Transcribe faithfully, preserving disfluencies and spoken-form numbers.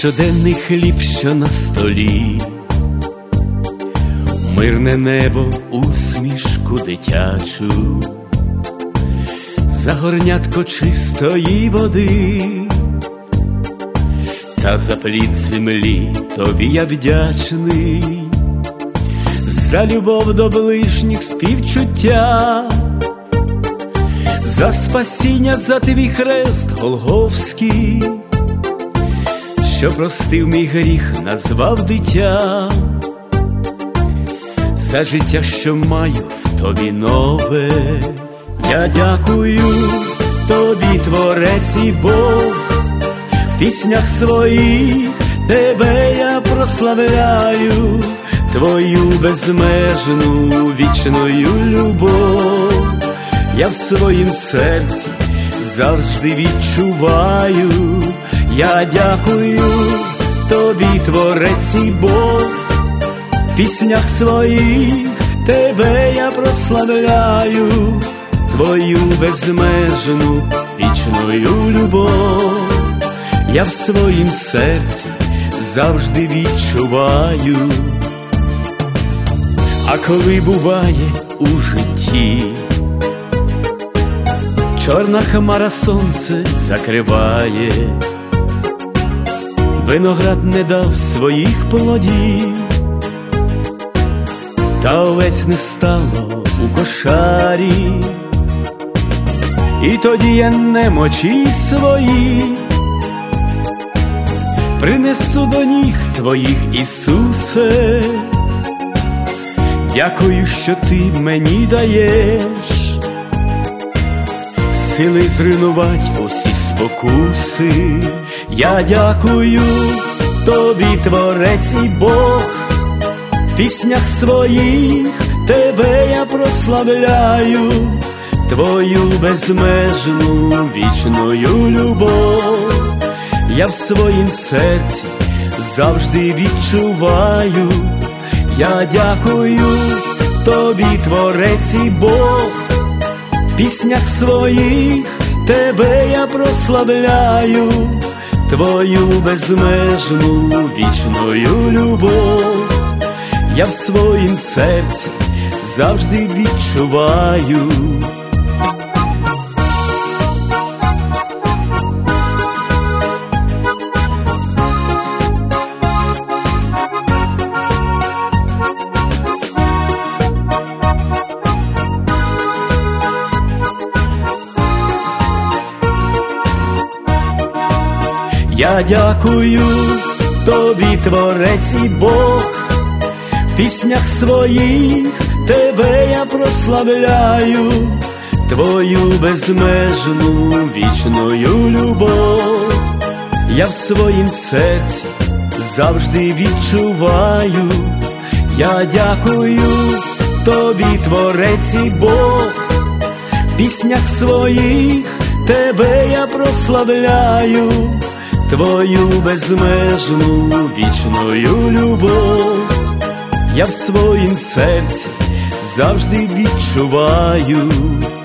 щоденний хліб, що на столі, мирне небо, усмішку дитячу, за горнятко чистої води, та за плід землі тобі я вдячний, за любов до ближніх, співчуття, за спасіння, за твій хрест голгофський, що простив мій гріх, назвав дитя, за життя, що маю в тобі нове. Я дякую тобі, Творець і Бог, в піснях своїх тебе я прославляю, твою безмежну вічною любов. Я в своїм серці завжди відчуваю. Я дякую тобі, Творець і Бог, в піснях своїх тебе я прославляю, твою безмежну вічною любов. Я в своїм серці завжди відчуваю. А коли буває у житті чорна хмара сонце закриває, виноград не дав своїх плодів, та овець не стало у кошарі, і тоді я немочі свої принесу до ніг твоїх, Ісусе. Дякую, що ти мені даєш сили зруйнувати усі спокуси. Я дякую тобі, Творець і Бог, в піснях своїх тебе я прославляю, твою безмежну вічною любов. Я в своїм серці завжди відчуваю. Я дякую тобі, Творець і Бог, в піснях своїх тебе я прославляю, твою безмежну вічною любов. Я в своїм серці завжди відчуваю. Я дякую тобі, Творець і Бог, в піснях своїх тебе я прославляю, твою безмежну вічною любов. Я в своїм серці завжди відчуваю. Я дякую тобі, Творець і Бог, в піснях своїх тебе я прославляю, твою безмежну вічною любов. Я в своїм серці завжди відчуваю.